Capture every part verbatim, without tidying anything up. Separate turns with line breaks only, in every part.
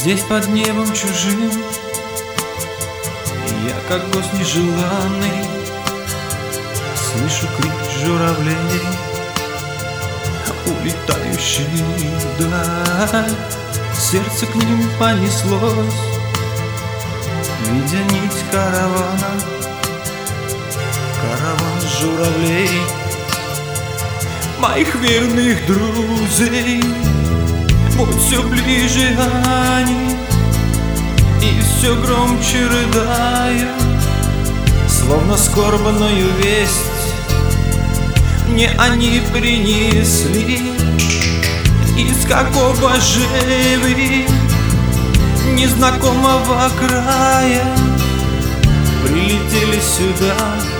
Здесь под небом чужим я, как гость нежеланный, слышу крик журавлей, улетающих вдаль. Сердце к ним понеслось, видя нить каравана, караван журавлей, моих верных друзей. Вот все ближе они, и все громче рыдая, словно скорбную весть мне они принесли. Из какого же вы незнакомого края прилетели сюда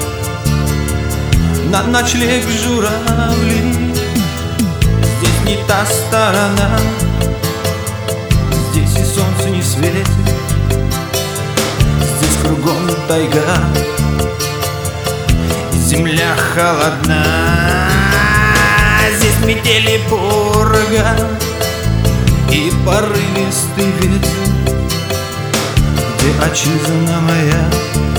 на ночлег журавли? Здесь не та сторона, здесь и солнце не светит, здесь кругом тайга, земля холодна. Здесь метели пурга и порывистый ветер, где отчизна моя,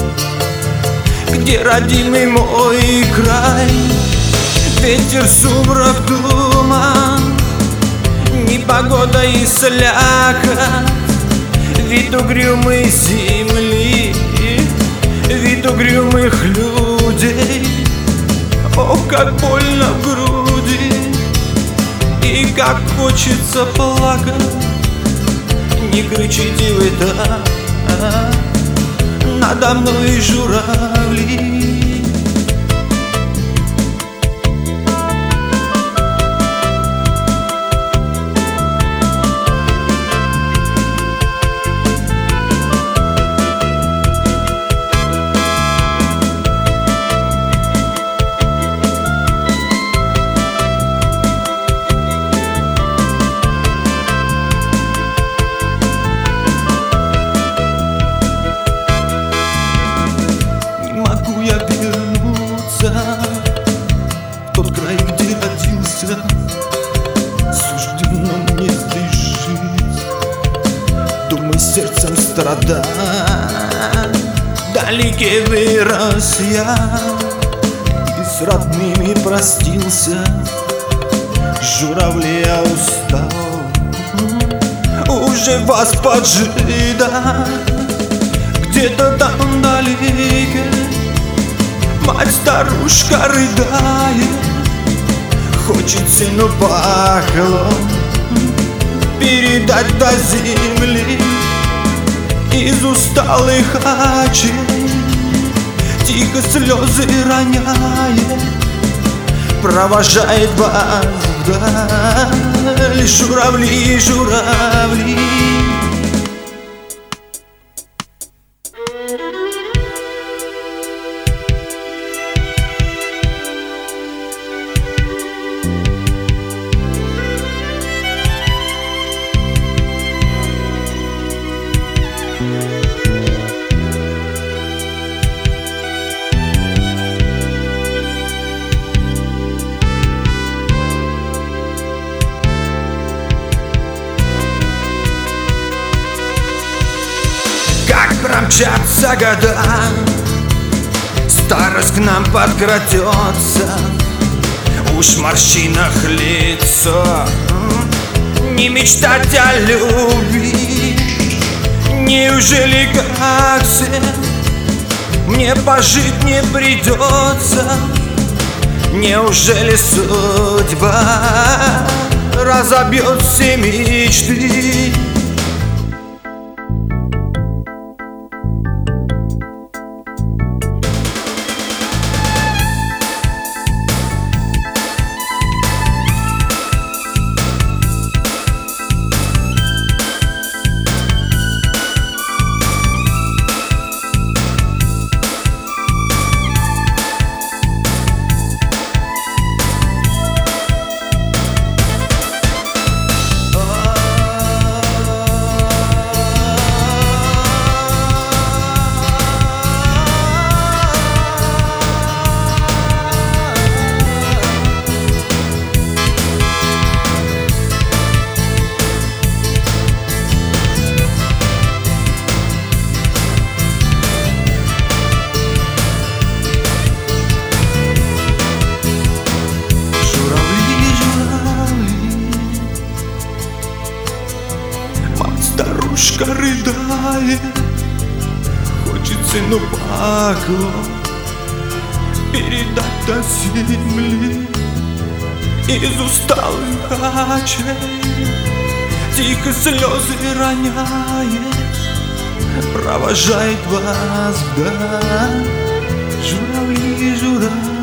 где родимый мой край. Ветер, сумрак, туман, непогода и слякоть, вид угрюмой земли, вид угрюмых людей. О, как больно в груди, и как хочется плакать. Не кричите вы так, надо мной журавли. Тот край, где родился, суждено мне здесь жить. Думай сердцем страдать, далеке вырос я и с родными простился. Журавли, я устал уже вас поджидать. Где-то там далеко мать-старушка рыдает, хочет сыну поклон передать до земли. Из усталых очей тихо слезы роняет, провожает вас вдаль журавли, журавли. Как промчатся года, старость к нам подкрадется, уж в морщинах лицо. Не мечтать о любви, неужели как все мне пожить не придется? Неужели судьба разобьет все мечты? бывает. Хочется, но поклон передать до земли. Из усталых очей тихо слезы роняет, провожает вас вдаль журавли, журавли.